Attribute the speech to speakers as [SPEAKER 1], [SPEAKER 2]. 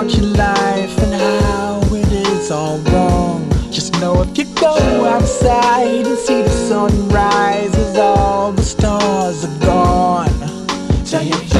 [SPEAKER 1] about your life and how it is all wrong. Just know if you go outside and see the sunrise as all the stars are gone, tell your